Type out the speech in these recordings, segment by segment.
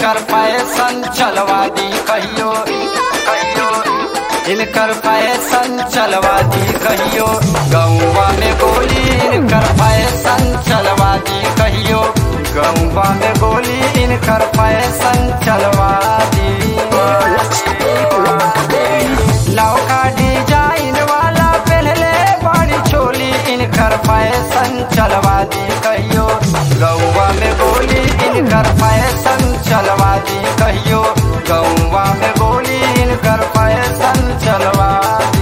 इनकर फैशन चलवा दी कहियो कहियो, इनकर फैशन चलवा दी कहियो, गौवा में गोली इनकर फैशन चलवा दी कहियो, गौवा में गोली इनकर फैशन चलवा दी। नौका डिजाइन वाला पहले बड़ी चोली इनकर फैशन चलवा दी कहियो, गौवा में गोली इनकर फैशन चलवा दी कहियो, गौवा में गोली इनकर फैशन चलवा दी।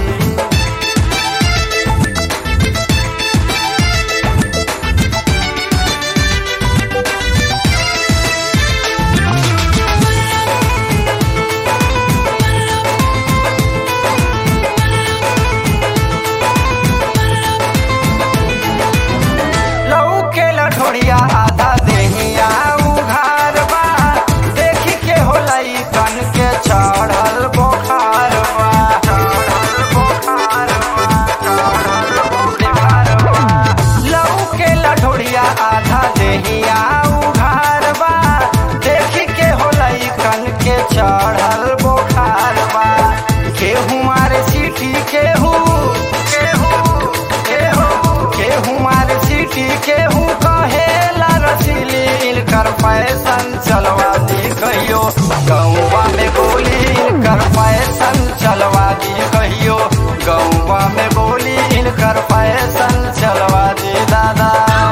लठोड़िया आधा देहिया उघार बा, देखी के होलई कन के चढ़ल बोखार बा, चढ़ल बोखार बा, चढ़ल बोखार बा। लऊ के लठोड़िया आधा देहिया उघार बा, देखी के होलई कन के चढ़ल बोखार बा। केहू मारे सीटी केहू केहू केहू, केहू मारे सीटी केहू कहेला रसीली इनकर फैशन चलवा दी कहियो, गौवा में गोली इनकर फैशन चलवा दी कहियो, गौवा में गोली इनकर फैशन चलवा दी दादा।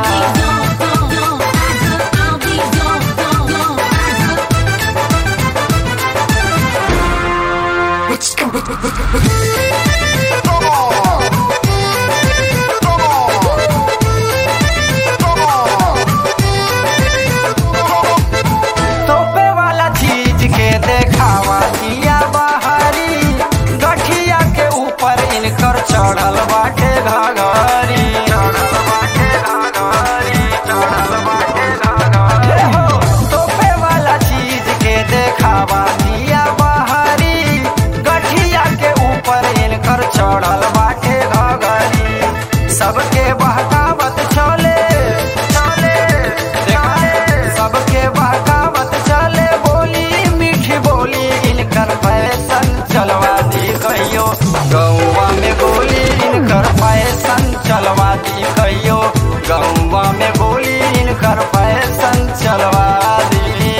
तोपे वाला चीज के देखावा दिया बाहरी, गठिया के ऊपर इनकर चढ़ल बाटे घाघरी, चढ़ल बाटे घाघरी, चढ़ल बाटे घाघरी। तोपे वाला चीज के देखावा दिया बाहरी, गठिया के ऊपर इनकर चढ़ल बाटे घाघरी। सबके बहकावत चले चले सबके बहकावत चले, बोली मीठी बोली इनकर फैशन चलवा दी कहियो, गौवा में गोली इनकर फैशन चलवा दी कहियो, गौवा में गोली इनकर फैशन चलवा दी।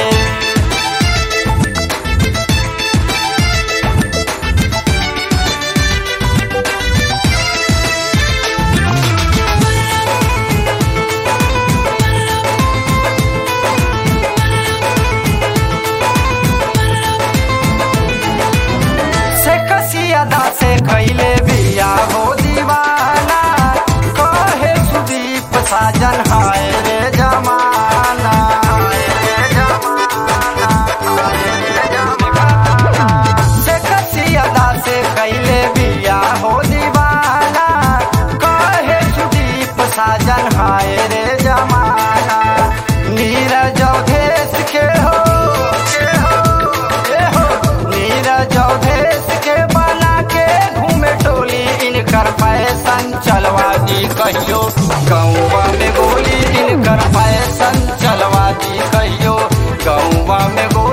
से कैले बिया हो दीवाना, कहे सुदीप साजन हाय रे जमाना, हाय रे जमाना, हाय रे जमाना। से कसियदा से कैले बिया हो दीवाना, कहे सुदीप साजन हाय रे जमाना। नीरज अवधेश के हो नीरज अवधेश के बना के घूमे टोली इनकर फैशन चलवा दी कहियो, गौवा में गोली इनकर फैशन चलवा दी कहियो, गौवा में